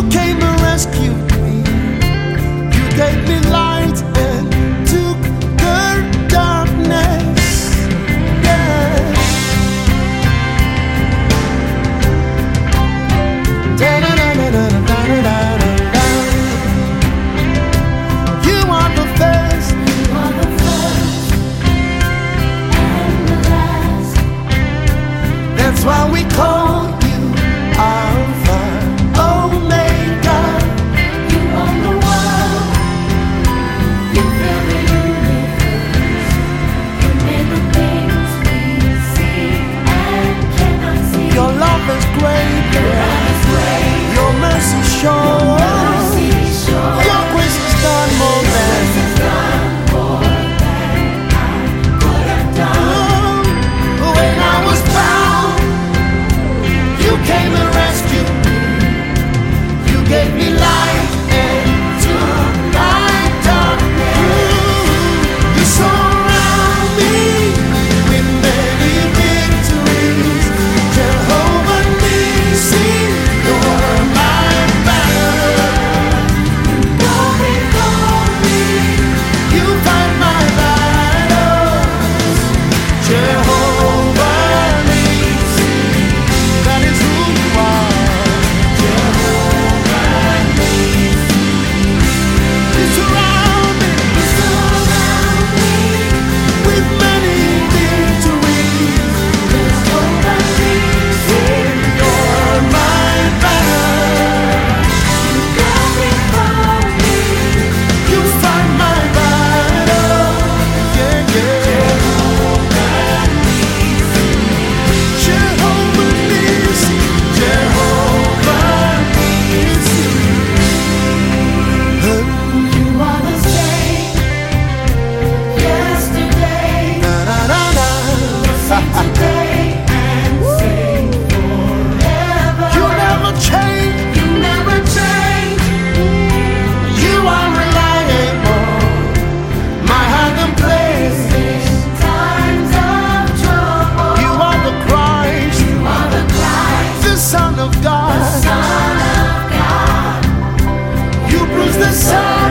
came and rescued me. You gave me light and took the darkness. Yeah. Da-da-da-da-da-da-da-da-da. You are the first, and the last. that's why we call you Alpha Omega. You own the world. You fill the universe. You made the things we see and cannot see. Your love is great, Your love is great. your mercy sure, Mercy sure. your grace has done more than Grace has done more than I could have done. when I was bound. You came and rescued me. You gave me light and took my darkness. You surround me with many victories. Jehovah Nissi, you're my banner. Go before me. You fight my battles. Jehovah Nissi, that is who you are. Jehovah Nissi, you surround me with many victories. Jehovah Nissi. You're my banner. Go before me. You fight my battle. Yeah, yeah. Jehovah Nissi, Jehovah Nissi. You are the same yesterday, Da-da-da-da. same today, and same forever. You never change, You never change. you are reliable. My hiding place, In times of trouble, you are the Christ, you are the Christ, the Son of God. Son of God. You bruise the sun.